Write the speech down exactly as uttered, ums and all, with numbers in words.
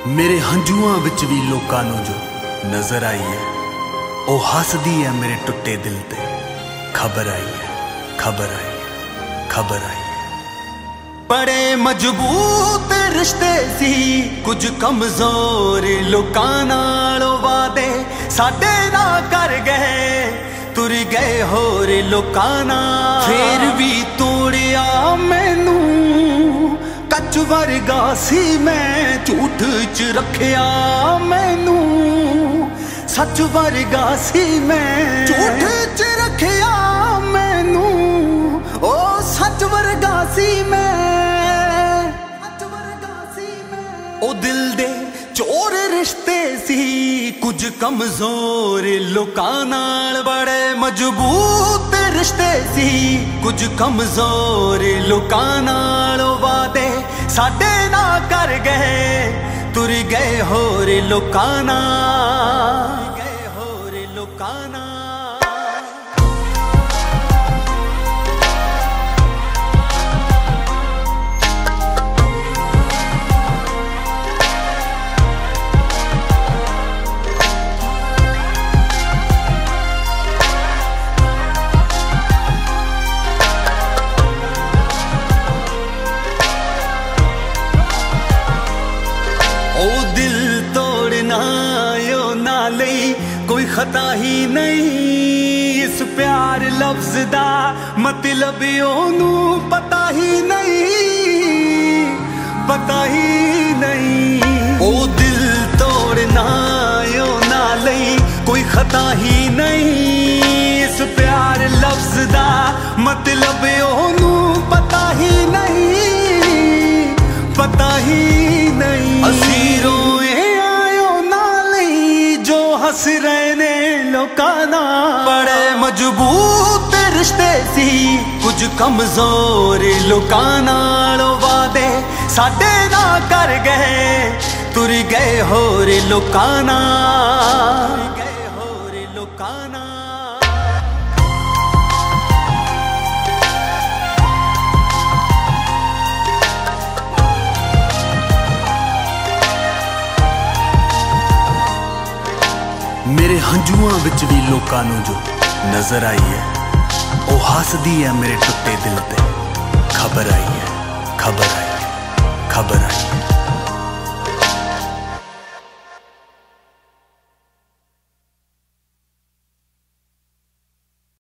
मेरे हंझुआं विच भी लोकां नूं जो नजर आई है, ओ हसदी है मेरे टुटे दिल ते। खबर आई है, खबर आई है, खबर आई है। बड़े मजबूत रिश्ते सी, कुछ कमजोर लोकां नाल वादे साडे ना कर गए, तुर गए होर लोकां नाल। फिर भी तोड़िया मैनू कच वर्गा सी, मैं झूठ च रखिया मैनू सच वर्गा सी, मैं झूठ च रखिया मैनू ओ सच वर्गा सी, मैं सच वर्गा सी, मैं ओ दिल दे चोर रिश्ते सी, कुछ कमजोर लोकां नाल। बड़े मजबूत रिश्ते सी, कुछ कमजोर लोकां नाल वादे साडे ना कर गए, तुर गए होर लोकां नाल, गए होर लोकां नाल। ओ दिल तोड़ना यो ना लई कोई खता ही नहीं, इस प्यार लफ्ज दा मतलब ओनू पता ही नहीं, पता ही नहीं। ओ दिल तोड़ना यो ना लई कोई खता ही नहीं, इस प्यार लफ्ज दा मतलब ओनू पता ही नहीं, पता ही नहीं। असी रोए आयो नाली जो हस रहे ने लोकां नाल। बड़े मजबूत रिश्ते सी, कुछ कमजोर लोकां नाल वादे साडे ना कर गए, तुर गए होर लोकां नाल, गए होर लोकां नाल। मेरे हंझुआं विच भी लोकां नूं जो नजर आई है, ओ हसदी है मेरे टुटे दिल ते। खबर आई है, खबर आई है, खबर आई है।